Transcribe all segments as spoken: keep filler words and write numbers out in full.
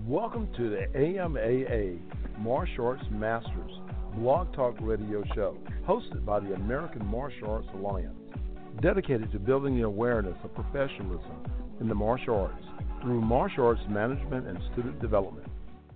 Welcome to the A M A A Martial Arts Masters Blog Talk Radio Show, hosted by the American Martial Arts Alliance, dedicated to building the awareness of professionalism in the martial arts through martial arts management and student development.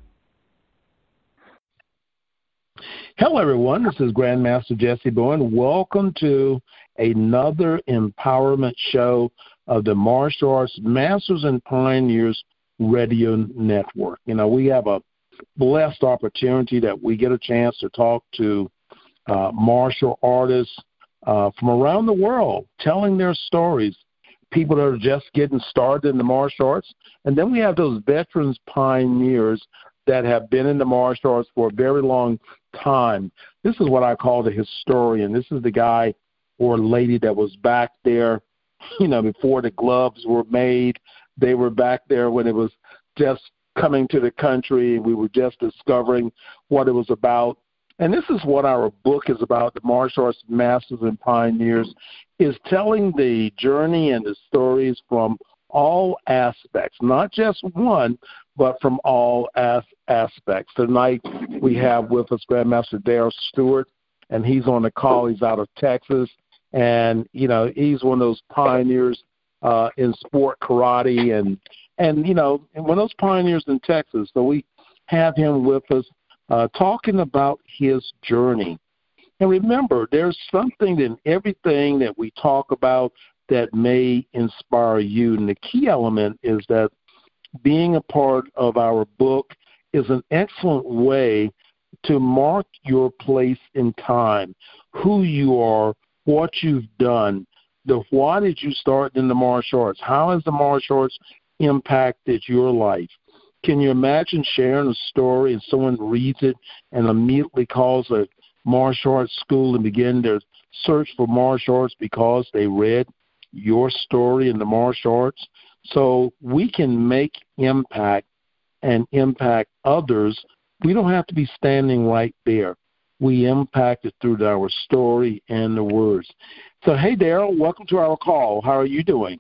Hello, everyone. This is Grandmaster Jesse Bowen. Welcome to another empowerment show of the Martial Arts Masters and Pioneers Radio Network. You know, we have a blessed opportunity that we get a chance to talk to uh, martial artists uh, from around the world, telling their stories, people that are just getting started in the martial arts. And then we have those veterans pioneers that have been in the martial arts for a very long time. This is what I call the historian. This is the guy or lady that was back there, you know, before the gloves were made. They were back there when it was just coming to the country. We were just discovering what it was about. And this is what our book is about, the Martial Arts Masters and Pioneers, is telling the journey and the stories from all aspects, not just one, but from all as- aspects. Tonight we have with us Grandmaster Darrell Stewart, and he's on the call. He's out of Texas, and, you know, he's one of those pioneers uh, in sport karate, and, and you know, one of those pioneers in Texas. So we have him with us uh, talking about his journey. And remember, there's something in everything that we talk about that may inspire you. And the key element is that being a part of our book is an excellent way to mark your place in time, who you are, what you've done, the why did you start in the martial arts, how has the martial arts impacted your life. Can you imagine sharing a story and someone reads it and immediately calls a martial arts school and begin their search for martial arts because they read your story in the martial arts? So we can make impact and impact others. We don't have to be standing right there. We impact it through our story and the words. So, hey, Darrell, welcome to our call. How are you doing?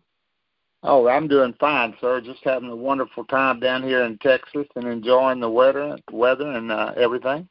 Oh, I'm doing fine, sir. Just having a wonderful time down here in Texas and enjoying the weather, weather and uh, everything.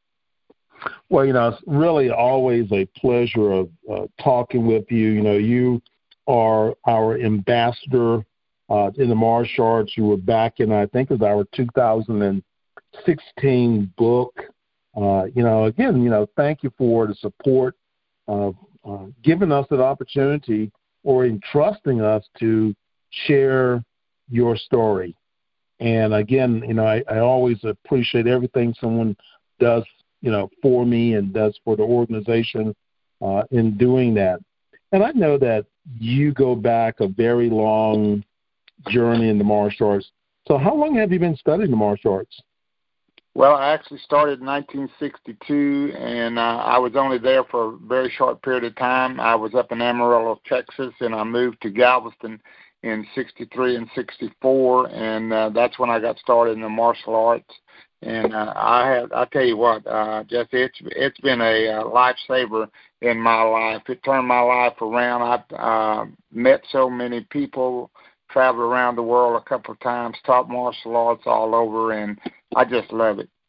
Well, you know, it's really always a pleasure of uh, talking with you. You know, you are our ambassador uh, in the martial arts. You were back in, I think, it was our two thousand sixteen book. Uh, you know, again, you know, thank you for the support of uh, giving us an opportunity or entrusting us to share your story. And again, you know, I, I always appreciate everything someone does, you know, for me and does for the organization uh, in doing that. And I know that you go back a very long journey in the martial arts. So how long have you been studying the martial arts? Well, I actually started in nineteen sixty-two, and uh, I was only there for a very short period of time. I was up in Amarillo, Texas, and I moved to Galveston in sixty-three and sixty-four, and uh, that's when I got started in the martial arts. And uh, I have, I tell you what, uh, Jesse, it's it's been a uh, lifesaver in my life. It turned my life around. I've uh, met so many people, traveled around the world a couple of times, taught martial arts all over, and I just love it.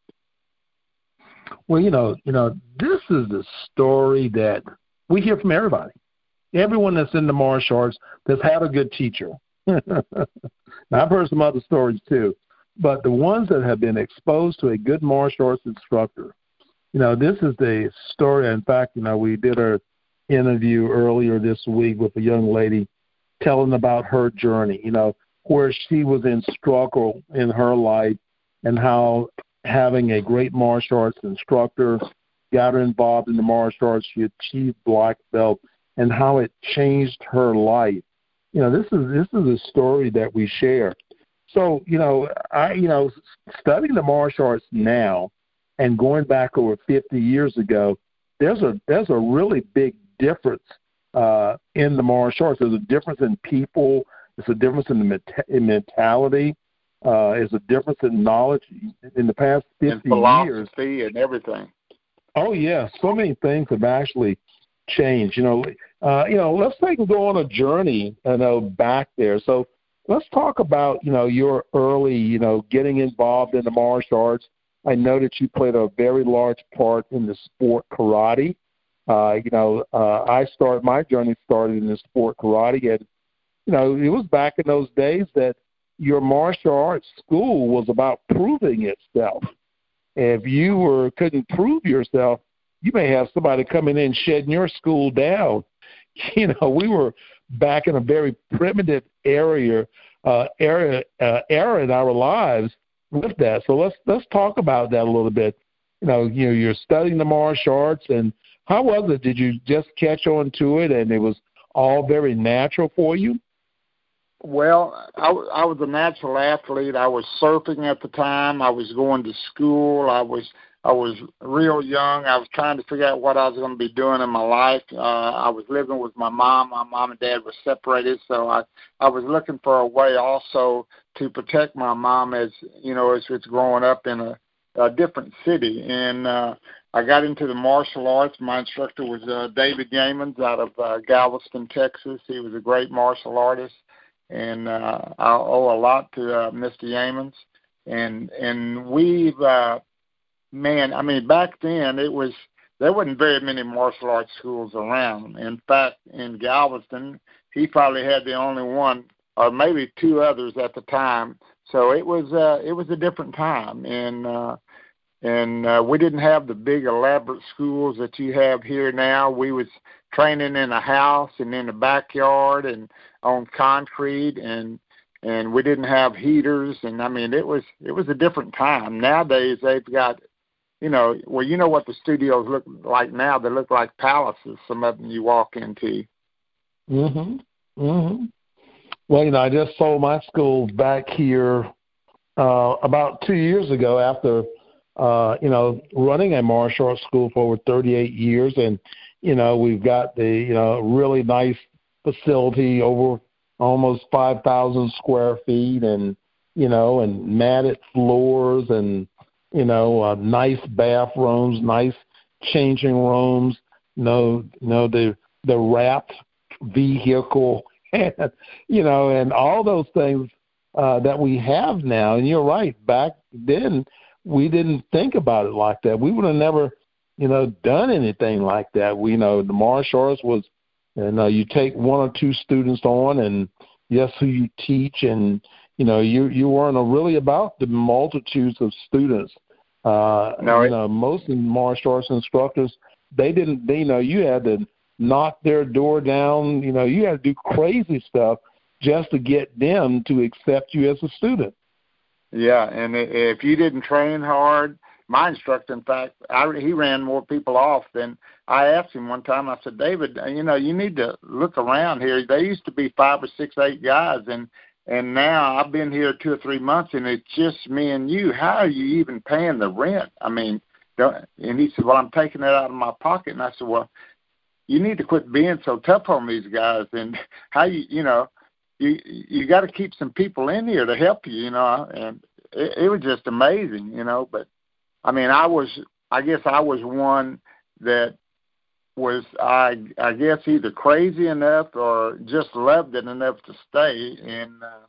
Well, you know, you know, this is the story that we hear from everybody. Everyone that's in the martial arts that's had a good teacher. Now, I've heard some other stories too, but the ones that have been exposed to a good martial arts instructor, you know, this is the story. In fact, you know, we did our interview earlier this week with a young lady telling about her journey, you know, where she was in struggle in her life and how having a great martial arts instructor got her involved in the martial arts. She achieved black belt and how it changed her life. You know, this is this is a story that we share. So, you know, I, you know, studying the martial arts now and going back over fifty years ago, there's a there's a really big difference uh, in the martial arts. There's a difference in people. There's a difference in the meta- in mentality. Uh, there's a difference in knowledge. In the past fifty and philosophy years, and everything. Oh yeah, so many things have actually changed. You know, uh, you know. Let's take and go on a journey. You know, back there. So let's talk about, you know, your early, you know, getting involved in the martial arts. I know that you played a very large part in the sport karate. Uh, you know, uh, I started, my journey started in the sport karate, and, you know, it was back in those days that your martial arts school was about proving itself. If you were couldn't prove yourself, you may have somebody coming in shedding your school down. You know, we were back in a very primitive area, uh, area, uh, era in our lives with that. So let's let's talk about that a little bit. You know, you know, you're studying the martial arts, and how was it? Did you just catch on to it, and it was all very natural for you? Well, I, I was a natural athlete. I was surfing at the time. I was going to school. I was I was real young. I was trying to figure out what I was going to be doing in my life. Uh, I was living with my mom. My mom and dad were separated, so I, I was looking for a way also to protect my mom as, you know, as it's growing up in a, a different city. And uh, I got into the martial arts. My instructor was uh, David Yeamans out of uh, Galveston, Texas. He was a great martial artist, and uh, I owe a lot to uh, Mister Yeamans. And and we've uh, Man, I mean, back then it was there wasn't very many martial arts schools around. In fact, in Galveston, he probably had the only one, or maybe two others at the time. So it was uh, it was a different time, and uh, and uh, we didn't have the big elaborate schools that you have here now. We was training in a house and in the backyard and on concrete, and and we didn't have heaters. And I mean, it was it was a different time. Nowadays they've got, you know, well, you know what the studios look like now. They look like palaces, some of them you walk into. Mm-hmm. Mm-hmm. Well, you know, I just sold my school back here uh, about two years ago after, uh, you know, running a martial arts school for over thirty-eight years. And, you know, we've got the, you know, really nice facility, over almost five thousand square feet, and, you know, and matted floors, and, you know, uh, nice bathrooms, nice changing rooms, you know, you know, the the wrapped vehicle, and, you know, and all those things uh, that we have now. And you're right, back then we didn't think about it like that. We would have never, you know, done anything like that. We, you know, the martial arts was, you know, you take one or two students on, and yes, who you teach, and, you know, you you weren't really about the multitudes of students. Uh, no, you know, most of the martial arts instructors, they didn't, they, you know, you had to knock their door down. You know, you had to do crazy stuff just to get them to accept you as a student. Yeah, and if you didn't train hard, my instructor, in fact, I, he ran more people off than I asked him one time. I said, David, you know, you need to look around here. There used to be five or six, eight guys, and And now I've been here two or three months, and it's just me and you. How are you even paying the rent? I mean, don't, and he said, well, I'm taking it out of my pocket. And I said, well, you need to quit being so tough on these guys. And how you, you know, you you got to keep some people in here to help you, you know. And it, it was just amazing, you know. But, I mean, I was, I guess I was one that was, I I guess, either crazy enough or just loved it enough to stay. And uh,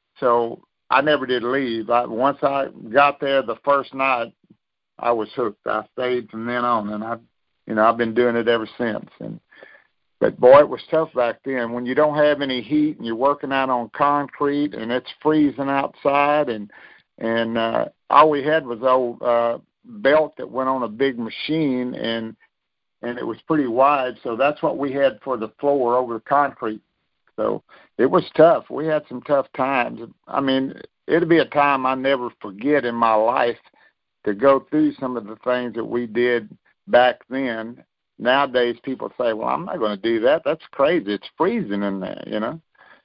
so I never did leave. I, once I got there the first night, I was hooked. I stayed from then on, and I, you know, I've been doing it ever since. And but boy, it was tough back then when you don't have any heat and you're working out on concrete and it's freezing outside, and and uh, all we had was an old uh, belt that went on a big machine, and and it was pretty wide, so that's what we had for the floor over the concrete. So it was tough. We had some tough times. I mean, it'll be a time I never forget in my life to go through some of the things that we did back then. Nowadays, people say, well, I'm not going to do that. That's crazy. It's freezing in there, you know.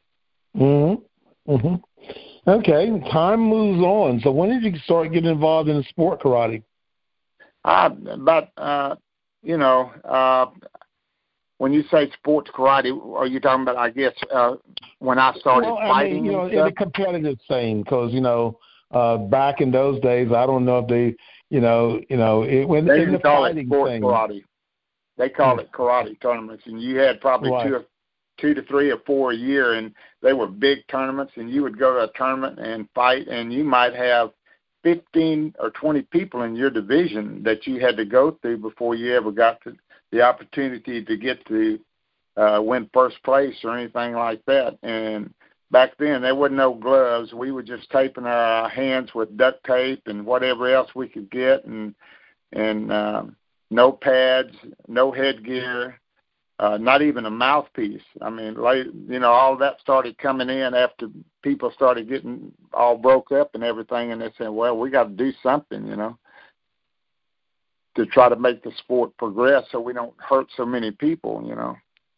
Mm-hmm. Mm-hmm. Okay, time moves on. So when did you start getting involved in the sport karate? Uh, about, uh, you know, uh, when you say sports karate, are you talking about, I guess, uh, when I started well, I fighting? Mean, you know, in a competitive thing, because, you know, uh, back in those days, I don't know if they, you know, you know, it, when they in the call fighting it sports thing, karate. They call it karate tournaments, and you had probably right. two or two to three or four a year, and they were big tournaments, and you would go to a tournament and fight, and you might have fifteen or twenty people in your division that you had to go through before you ever got to the opportunity to get to uh, win first place or anything like that. And back then, there wasn't no gloves. We were just taping our hands with duct tape and whatever else we could get, and and um, no pads, no headgear, uh, not even a mouthpiece. I mean, like, you know, all that started coming in after people started getting all broke up and everything, and they said, well, we got to do something, you know, to try to make the sport progress so we don't hurt so many people, you know.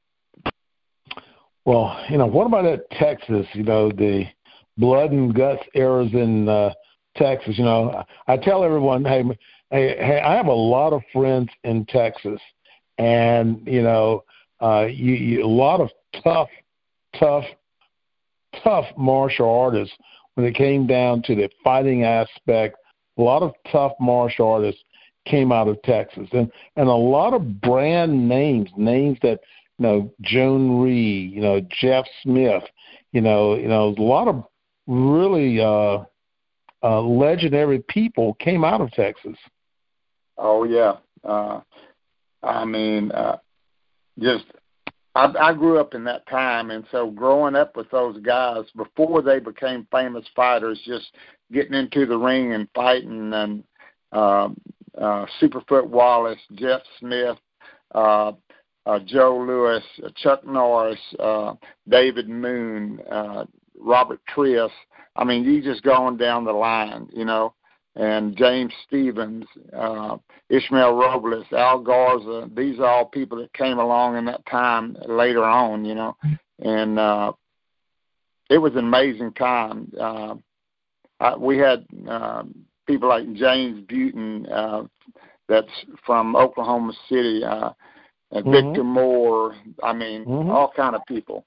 Well, you know, what about at Texas, you know, the blood and guts eras in uh, Texas? You know, I, I tell everyone, hey, hey, hey, I have a lot of friends in Texas, and, you know, uh, you, you, a lot of tough, tough, tough martial artists when it came down to the fighting aspect. A lot of tough martial artists came out of Texas, and, and a lot of brand names, names that, you know, Joan Rhee, you know, Jeff Smith, you know, you know, a lot of really uh, uh, legendary people came out of Texas. Oh yeah, uh, I mean, uh, just I, I grew up in that time, and so growing up with those guys before they became famous fighters, just getting into the ring and fighting, and uh, uh, Superfoot Wallace, Jeff Smith. Uh, Uh, Joe Louis, uh, Chuck Norris, uh, David Moon, uh, Robert Triss. I mean, you just going down the line, you know, and James Stevens, uh, Ishmael Robles, Al Garza. These are all people that came along in that time later on, you know, and uh, it was an amazing time. Uh, I, we had uh, people like James Buten, uh, that's from Oklahoma City, uh, And mm-hmm. Victor Moore, I mean, mm-hmm. all kind of people.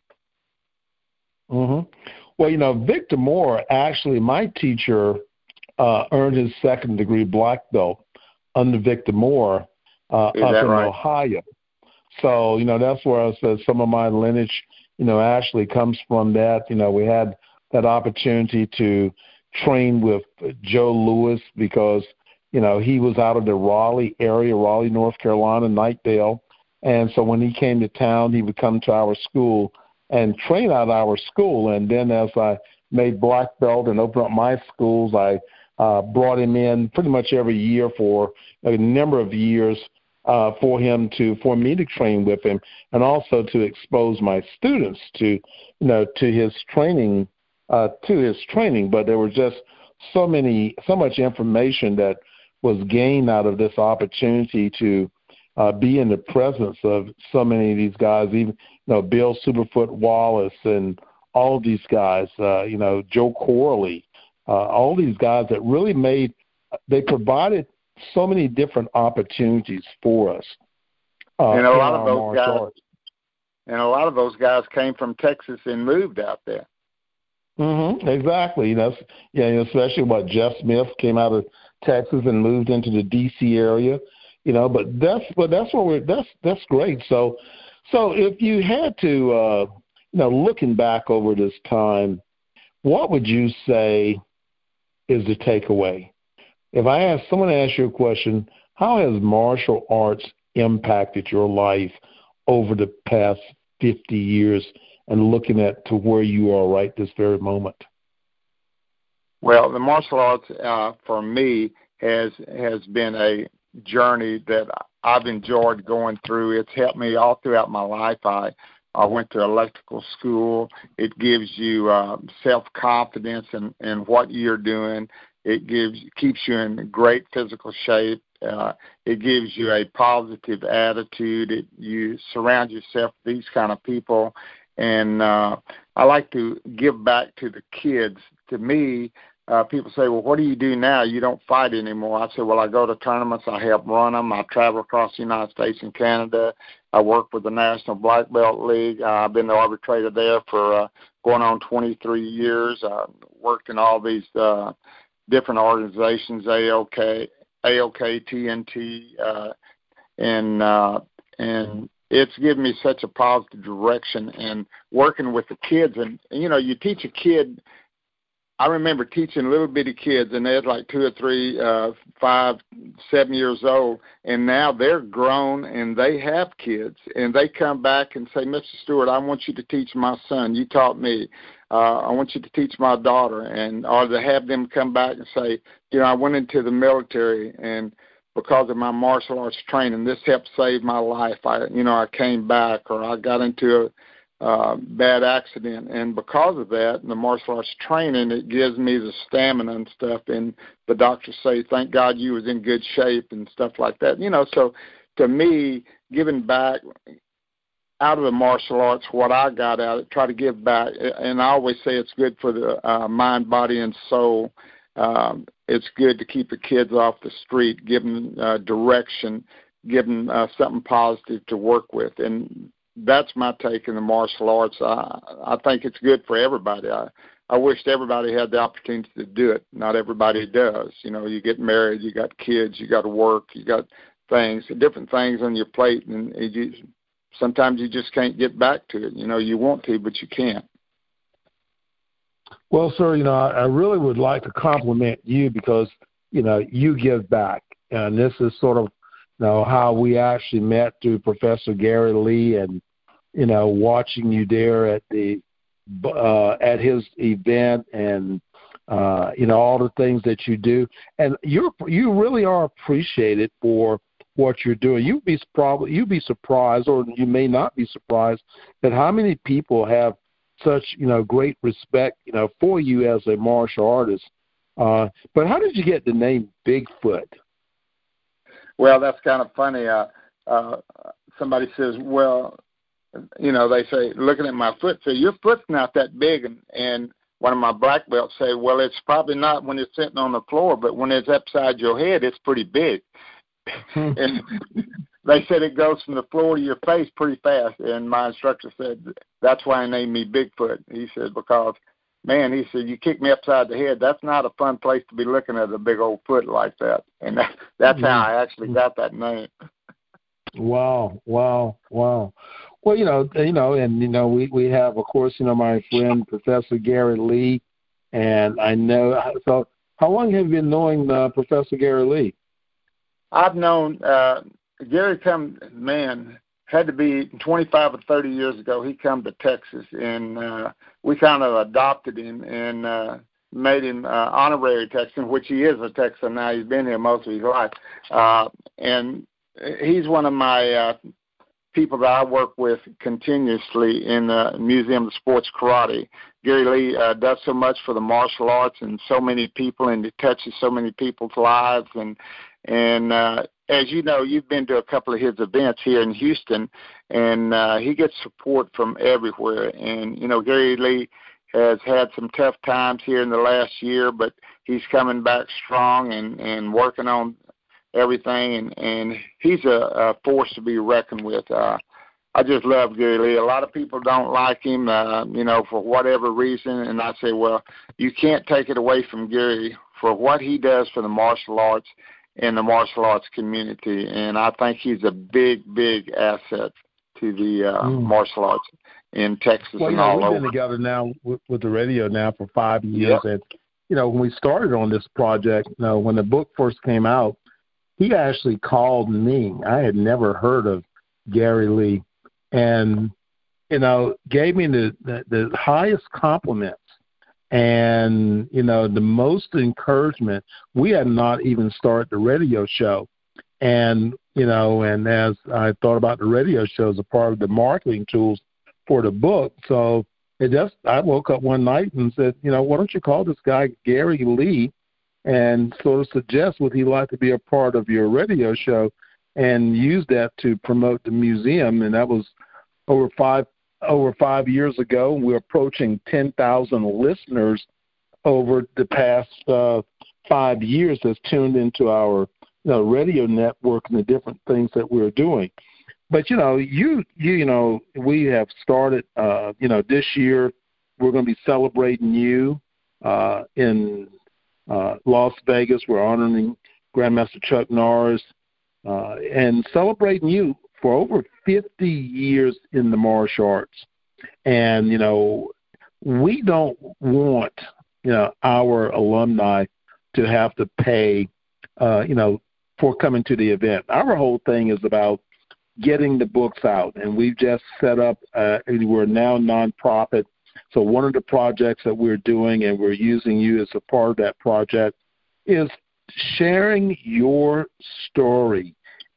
Mm-hmm. Well, you know, Victor Moore, actually, my teacher uh, earned his second degree black belt under Victor Moore uh, up in right? Ohio. So, you know, that's where I said some of my lineage, you know, actually comes from that. You know, we had that opportunity to train with Joe Louis because, you know, he was out of the Raleigh area, Raleigh, North Carolina, Knightdale. And so when he came to town, he would come to our school and train at our school. And then as I made black belt and opened up my schools, I uh, brought him in pretty much every year for a number of years uh, for him to, for me to train with him, and also to expose my students to, you know, to his training, uh, to his training. But there were just so many, so much information that was gained out of this opportunity to Uh, be in the presence of so many of these guys, even, you know, Bill Superfoot Wallace and all of these guys, uh, you know, Joe Corley, uh, all these guys that really made, they provided so many different opportunities for us. Uh, and a lot of those guys, arts. and a lot of those guys came from Texas and moved out there. Mm-hmm, exactly. You know, yeah, especially what Jeff Smith came out of Texas and moved into the D C area. You know, but that's but that's what we're that's that's great. So, so if you had to, uh, you know, looking back over this time, what would you say is the takeaway? If I ask someone to ask you a question, how has martial arts impacted your life over the past fifty years, and looking at to where you are right this very moment? Well, the martial arts uh, for me has has been a journey that I've enjoyed going through. It's helped me all throughout my life. I I went to electrical school. It gives you uh, self-confidence in, in what you're doing. It gives keeps you in great physical shape. Uh, it gives you a positive attitude. It, you surround yourself with these kind of people. And uh, I like to give back to the kids. To me, Uh, people say, well, what do you do now? You don't fight anymore. I say, well, I go to tournaments. I help run them. I travel across the United States and Canada. I work with the National Black Belt League. Uh, I've been the arbitrator there for uh, going on twenty-three years. I worked in all these uh, different organizations, A O K, A O K, T N T, uh, and uh, and it's given me such a positive direction. And working with the kids, and you know, you teach a kid. I remember teaching little bitty kids, and they're like two or three, uh, five, seven years old, and now they're grown and they have kids, and they come back and say, Mister Stewart, I want you to teach my son. You taught me. Uh, I want you to teach my daughter, and or to have them come back and say, you know, I went into the military, and because of my martial arts training, this helped save my life. I, you know, I came back, or I got into a Uh, bad accident, and because of that, the martial arts training, it gives me the stamina and stuff, and the doctors say, thank God you was in good shape and stuff like that. You know, so to me, giving back out of the martial arts, what I got out of it, try to give back, and I always say it's good for the uh, mind, body, and soul. Um, it's good to keep the kids off the street, give them uh, direction, give them uh, something positive to work with, and that's my take in the martial arts. I, I think it's good for everybody. I, I wished everybody had the opportunity to do it. Not everybody does. You know, you get married, you got kids, you got to work, you got things, different things on your plate, and it, you, sometimes you just can't get back to it. You know, you want to, but you can't. Well, sir, you know, I, I really would like to compliment you because, you know, you give back. And this is sort of, you know, how we actually met through Professor Gary Lee, and you know, watching you there at the uh, at his event, and uh, you know, all the things that you do, and you you really are appreciated for what you're doing. You'd be probably you'd be surprised, or you may not be surprised, at how many people have such, you know, great respect, you know, for you as a martial artist. Uh, but how did you get the name Bigfoot? Well, that's kind of funny. Uh, uh, somebody says, well, you know, they say, looking at my foot, say, your foot's not that big. And, and one of my black belts say, well, it's probably not when it's sitting on the floor, but when it's upside your head, it's pretty big. And they said it goes from the floor to your face pretty fast. And my instructor said, that's why I named me Bigfoot. He said, because, man, he said, you kick me upside the head. That's not a fun place to be looking at a big old foot like that. And that, that's mm-hmm. how I actually got that name. Wow, wow, wow. Well, you know, you know, and, you know, we, we have, of course, you know, my friend, Professor Gary Lee, and I know, so how long have you been knowing uh, Professor Gary Lee? I've known, uh, Gary come, man, had to be twenty-five or thirty years ago. He come to Texas, and uh, we kind of adopted him and uh, made him uh, honorary Texan, which he is a Texan now. He's been here most of his life. Uh, and he's one of my uh, people that I work with continuously in the Museum of Sports Karate. Gary Lee uh, does so much for the martial arts and so many people, and he touches so many people's lives. And, and uh, as you know, you've been to a couple of his events here in Houston, and uh, he gets support from everywhere. And, you know, Gary Lee has had some tough times here in the last year, but he's coming back strong and, and working on everything, and, and he's a, a force to be reckoned with. Uh, I just love Gary Lee. A lot of people don't like him, uh, you know, for whatever reason, and I say, well, you can't take it away from Gary for what he does for the martial arts and the martial arts community, and I think he's a big, big asset to the uh, mm. martial arts in Texas well, and you know, all we've over. We've been together now with, with the radio now for five years, yep. and, you know, when we started on this project, you know, when the book first came out, he actually called me. I had never heard of Gary Lee, and, you know, gave me the, the, the highest compliments and, you know, the most encouragement. We had not even started the radio show. And, you know, and as I thought about the radio show as a part of the marketing tools for the book, so it just, I woke up one night and said, you know, why don't you call this guy Gary Lee and sort of suggest would he like to be a part of your radio show and use that to promote the museum. And that was over five over five years ago. We're approaching ten thousand listeners over the past uh, five years that's tuned into our you know, radio network and the different things that we're doing. But, you know, you, you, you know, we have started, uh, you know, this year we're going to be celebrating you uh, in uh, Las Vegas. We're honoring Grandmaster Chuck Norris uh, and celebrating you for over fifty years in the martial arts. And, you know, we don't want, you know, our alumni to have to pay, uh, you know, for coming to the event. Our whole thing is about getting the books out, and we've just set up, uh, we're now nonprofit. So one of the projects that we're doing, and we're using you as a part of that project, is sharing your story.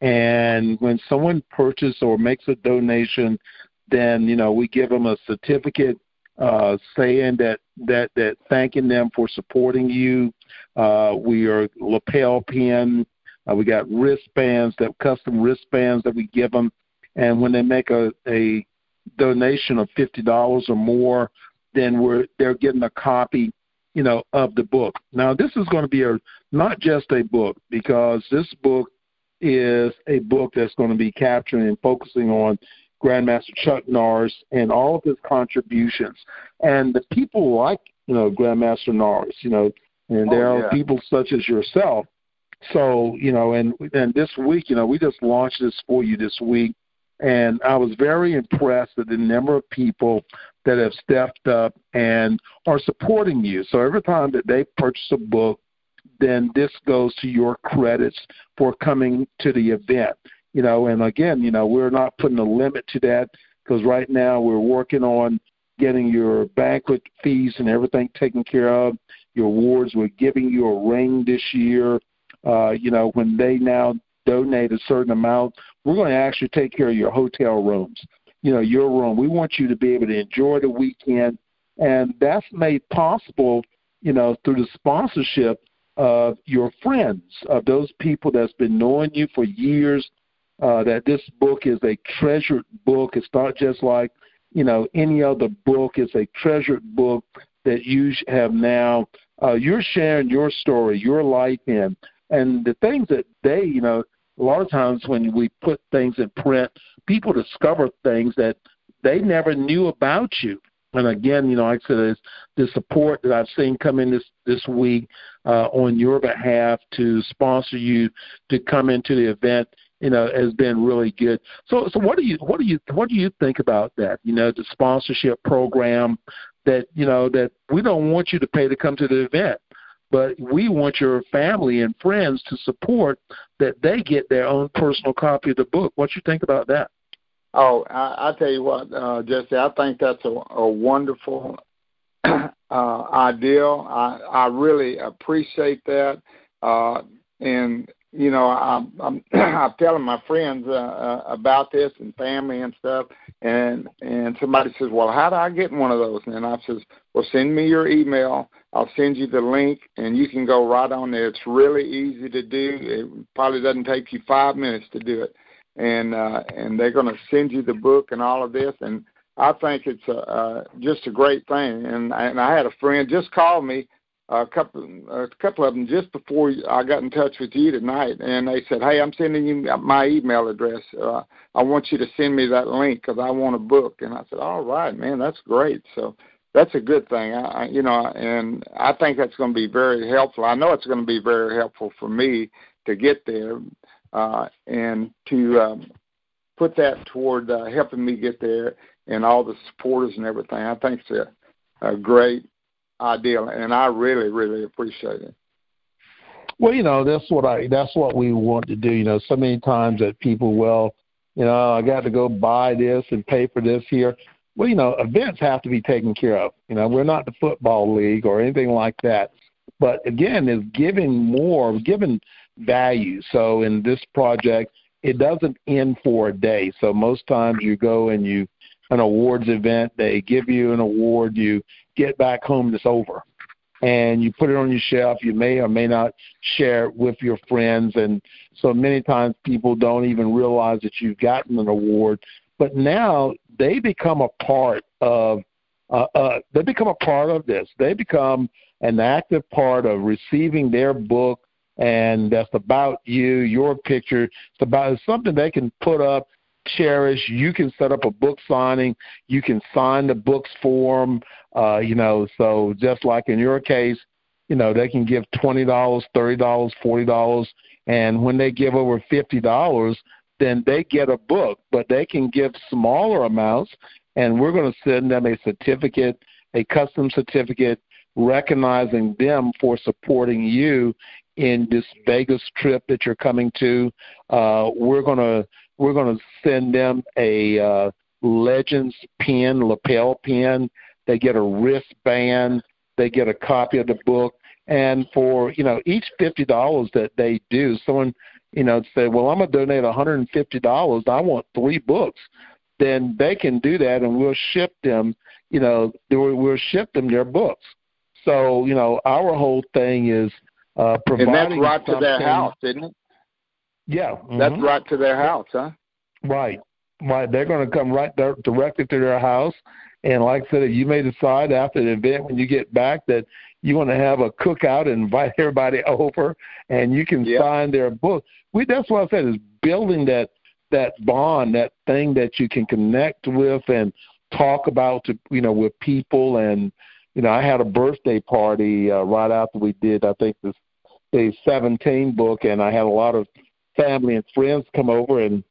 And when someone purchases or makes a donation, then, you know, we give them a certificate uh, saying that, that, that thanking them for supporting you. Uh, we are lapel pin. Uh, we got wristbands, that custom wristbands that we give them. And when they make a, a donation of fifty dollars or more, then we're they're getting a copy, you know, of the book. Now, this is going to be a not just a book, because this book is a book that's going to be capturing and focusing on Grandmaster Chuck Norris and all of his contributions. And the people like, you know, Grandmaster Norris, you know, and there oh, yeah. are people such as yourself. So, you know, and and this week, you know, we just launched this for you this week, and I was very impressed at the number of people that have stepped up and are supporting you. So every time that they purchase a book, then this goes to your credits for coming to the event. You know, and again, you know, we're not putting a limit to that, because right now we're working on getting your banquet fees and everything taken care of, your awards. We're giving you a ring this year. Uh, you know, when they now donate a certain amount, we're going to actually take care of your hotel rooms, you know, your room. We want you to be able to enjoy the weekend, and that's made possible, you know, through the sponsorship of your friends, of those people that's been knowing you for years, uh, that this book is a treasured book. It's not just like, you know, any other book. It's a treasured book that you have now. Uh, you're sharing your story, your life in. And the things that they, you know, a lot of times when we put things in print, people discover things that they never knew about you. And again, you know, like I said, it's the support that I've seen come in this, this week uh, on your behalf to sponsor you to come into the event, you know, has been really good. So, so what do you, what do you, what do you think about that? You know, the sponsorship program that, you know, that we don't want you to pay to come to the event, but we want your family and friends to support that they get their own personal copy of the book. What you think about that? Oh, I, I tell you what, uh, Jesse, I think that's a, a wonderful uh, idea. I, I really appreciate that. Uh, and, you know, I'm, I'm, I'm telling my friends uh, uh, about this and family and stuff, and and somebody says, well, how do I get one of those? And I says, well, send me your email. I'll send you the link, and you can go right on there. It's really easy to do. It probably doesn't take you five minutes to do it. And uh, and they're going to send you the book and all of this. And I think it's a, uh, just a great thing. And, and I had a friend just call me, a couple, a couple of them just before I got in touch with you tonight, and they said, hey, I'm sending you my email address. Uh, I want you to send me that link because I want a book. And I said, all right, man, that's great. So that's a good thing, I, you know, and I think that's going to be very helpful. I know it's going to be very helpful for me to get there uh, and to um, put that toward uh, helping me get there and all the supporters and everything. I think it's a, a great idea, and I really, really appreciate it. Well, you know, that's what I that's what we want to do. You know, so many times that people, well, you know, I got to go buy this and pay for this here. Well, you know, events have to be taken care of. You know, we're not the football league or anything like that. But again, is giving more, giving value. So in this project, it doesn't end for a day. So most times you go and you an awards event, they give you an award, you get back home, it's over. And you put it on your shelf. You may or may not share it with your friends. And so many times people don't even realize that you've gotten an award. But now they become a part of uh, uh, they become a part of this. They become an active part of receiving their book, and that's about you, your picture. It's about it's something they can put up, cherish. You can set up a book signing. You can sign the books for them. Uh, you know, so just like in your case, you know, they can give twenty dollars, thirty dollars, forty dollars, and when they give over fifty dollars, then they get a book, but they can give smaller amounts, and we're going to send them a certificate, a custom certificate, recognizing them for supporting you in this Vegas trip that you're coming to. Uh, we're gonna we're gonna send them a uh, Legends pen, lapel pen. They get a wristband. They get a copy of the book. And for you know each fifty dollars that they do, someone you know say, well, I'm gonna donate one hundred fifty dollars. I want three books. Then they can do that, and we'll ship them. You know, we'll ship them their books. So you know, our whole thing is. Uh, providing and that's right to their house, isn't it? Yeah. Mm-hmm. That's right to their house, huh? Right. Right. They're going to come right there, directly to their house. And like I said, you may decide after the event when you get back that you want to have a cookout and invite everybody over, and you can yeah. sign their book. We That's what I said, is building that, that bond, that thing that you can connect with and talk about, to, you know, with people. And, you know, I had a birthday party uh, right after we did, I think, this the seventeen book, and I had a lot of family and friends come over, and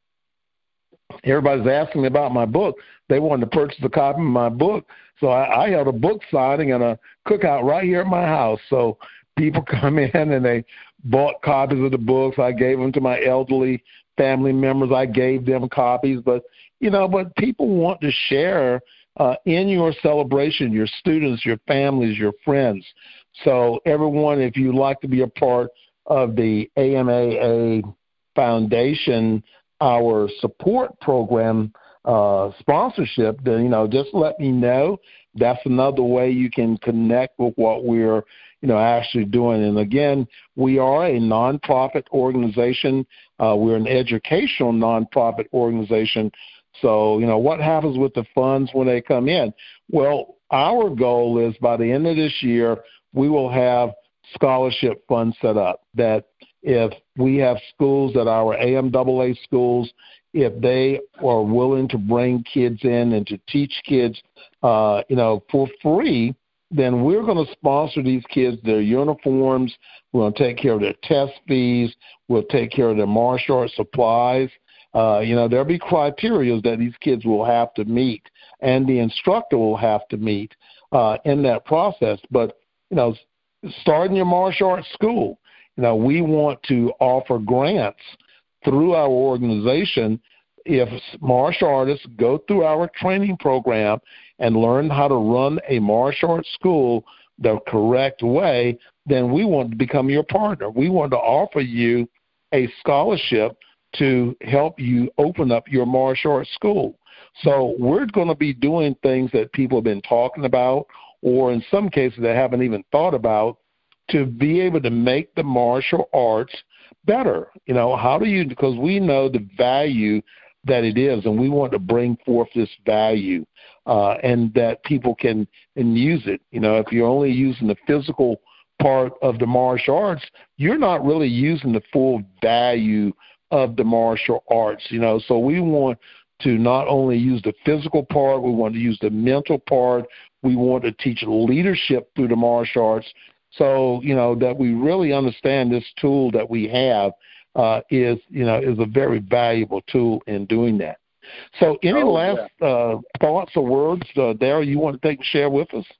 everybody's asking me about my book. They wanted to purchase a copy of my book, so I, I held a book signing and a cookout right here at my house. So people come in, and they bought copies of the books. I gave them to my elderly family members. I gave them copies. But, you know, but people want to share uh, in your celebration, your students, your families, your friends. So everyone, if you'd like to be a part of the A M A A Foundation, our support program uh, sponsorship, then, you know, just let me know. That's another way you can connect with what we're, you know, actually doing. And again, we are a nonprofit organization. Uh, we're an educational nonprofit organization. So, you know, what happens with the funds when they come in? Well, our goal is by the end of this year, we will have scholarship funds set up that if we have schools that our A M A A schools, if they are willing to bring kids in and to teach kids, uh, you know, for free, then we're going to sponsor these kids their uniforms. We're going to take care of their test fees. We'll take care of their martial arts supplies. Uh, you know, there'll be criteria that these kids will have to meet, and the instructor will have to meet uh, in that process. But you know, starting your martial arts school, you know, we want to offer grants through our organization. If martial artists go through our training program and learn how to run a martial arts school the correct way, then we want to become your partner. We want to offer you a scholarship to help you open up your martial arts school. So we're going to be doing things that people have been talking about, or in some cases they haven't even thought about, to be able to make the martial arts better. You know, how do you, because we know the value that it is, and we want to bring forth this value uh, and that people can and use it. You know, if you're only using the physical part of the martial arts, you're not really using the full value of the martial arts, you know. So we want to not only use the physical part, we want to use the mental part. We want to teach leadership through the martial arts. So, you know, that we really understand this tool that we have uh, is, you know, is a very valuable tool in doing that. So any oh, last yeah. uh, thoughts or words, uh, Darryl, you want to take and share with us?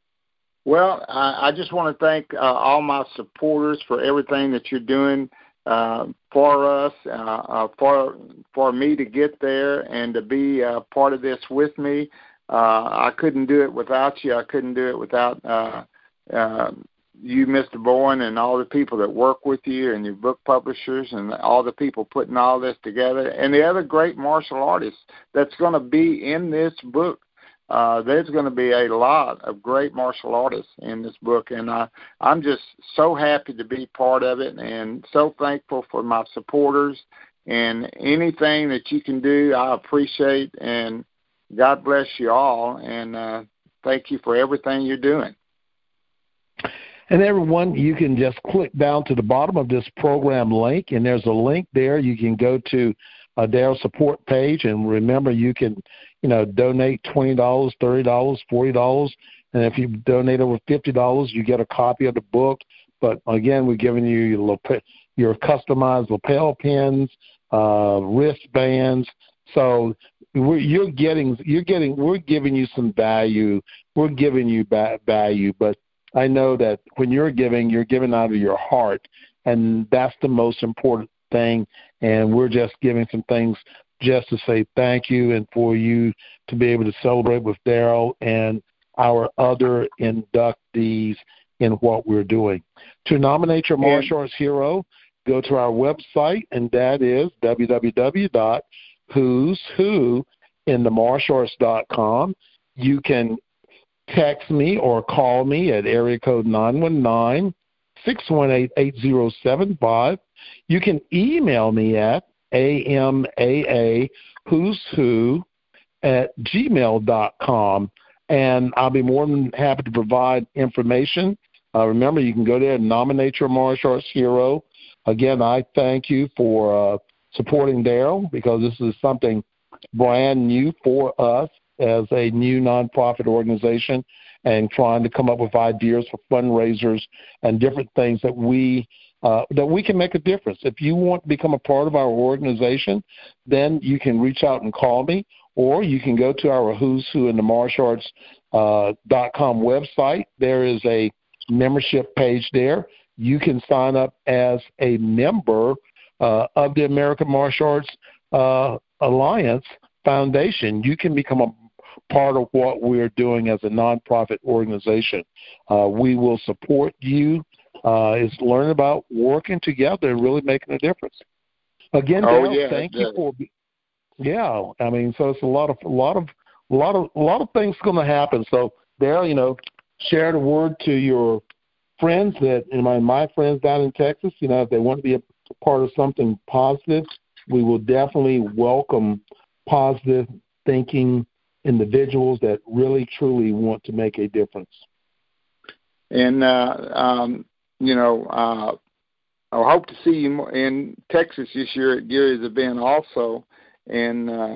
Well, I, I just want to thank uh, all my supporters for everything that you're doing uh, for us, uh, uh, for for me to get there and to be uh, part of this with me. Uh, I couldn't do it without you. I couldn't do it without uh, uh, you, Mister Bowen, and all the people that work with you and your book publishers and all the people putting all this together, and the other great martial artists that's going to be in this book. Uh, there's going to be a lot of great martial artists in this book, and I, I'm just so happy to be part of it and so thankful for my supporters. And anything that you can do, I appreciate, and God bless you all, and uh, thank you for everything you're doing. And everyone, you can just click down to the bottom of this program link, and there's a link there. You can go to a Darryl support page, and remember, you can, you know, donate twenty dollars, thirty dollars, forty dollars, and if you donate over fifty dollars, you get a copy of the book. But again, we're giving you your, your customized lapel pins, uh, wristbands. So we're, you're getting, you're getting, we're giving you some value. We're giving you ba- value, but I know that when you're giving, you're giving out of your heart, and that's the most important thing. And we're just giving some things just to say thank you, and for you to be able to celebrate with Daryl and our other inductees in what we're doing. To nominate your Martial Arts hero, go to our website, and that is w w w dot who's who in the martial arts dot com. You can text me or call me at area code nine one nine, six one eight, eight zero seven five. You can email me at A M A A who's who at gmail dot com, and I'll be more than happy to provide information. Uh, remember, you can go there and nominate your martial arts hero. Again, I thank you for uh, supporting Daryl, because this is something brand new for us as a new nonprofit organization, and trying to come up with ideas for fundraisers and different things that we uh, that we can make a difference. If you want to become a part of our organization, then you can reach out and call me, or you can go to our Who's Who in the Martial Arts uh, dot com website. There is a membership page there. You can sign up as a member uh, of the American Martial Arts uh, Alliance Foundation. You can become a part of what we're doing as a nonprofit organization. Uh, we will support you. Uh, is learn about working together and really making a difference. Again, oh, Dale, yeah, thank yeah. you for. Yeah, I mean, so it's a lot of a lot of a lot of a lot of things going to happen. So, Dale, you know, share the word to your friends that, you know, my my friends down in Texas. You know, if they want to be a part of something positive, we will definitely welcome positive thinking individuals that really truly want to make a difference. And uh, um, you know, uh, I hope to see you in Texas this year at Gary's event also, and uh,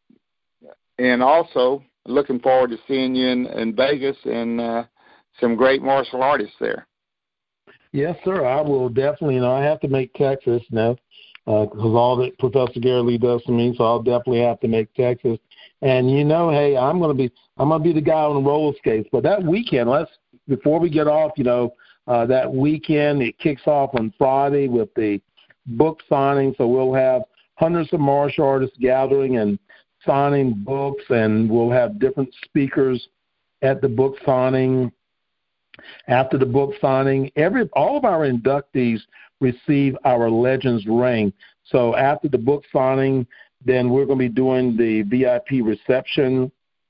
and also looking forward to seeing you in, in Vegas and uh, some great martial artists there. Yes, sir. I will definitely. You know, I have to make Texas now because uh, all that Professor Gary Lee does to me, so I'll definitely have to make Texas. And you know, hey, I'm gonna be I'm gonna be the guy on the roller skates. But that weekend, let's before we get off, you know, uh, that weekend it kicks off on Friday with the book signing. So we'll have hundreds of martial artists gathering and signing books, and we'll have different speakers at the book signing. After the book signing, every all of our inductees receive our Legends ring. So after the book signing, then we're going to be doing the V I P reception.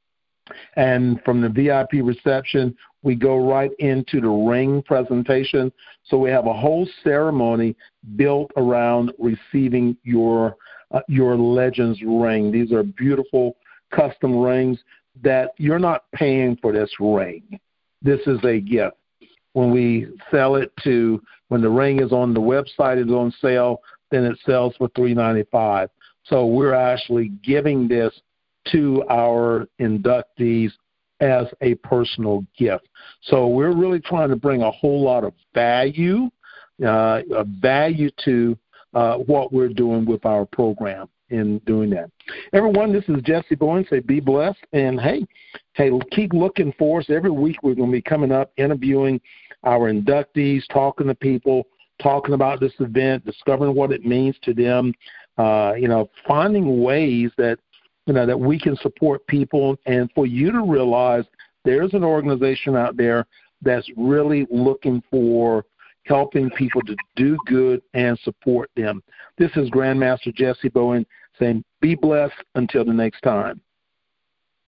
And from the V I P reception, we go right into the ring presentation. So we have a whole ceremony built around receiving your uh, your Legends ring. These are beautiful custom rings that you're not paying for this ring. This is a gift. When we sell it to, when the ring is on the website, it's on sale, then it sells for three ninety-five. So we're actually giving this to our inductees as a personal gift. So we're really trying to bring a whole lot of value, uh, a value to uh, what we're doing with our program in doing that. Everyone, this is Jesse Bowen. Say be blessed. And, hey, hey, keep looking for us. Every week we're going to be coming up, interviewing our inductees, talking to people, talking about this event, discovering what it means to them, uh, you know, finding ways that, you know, that we can support people, and for you to realize there's an organization out there that's really looking for helping people to do good and support them. This is Grandmaster Jesse Bowen saying be blessed until the next time.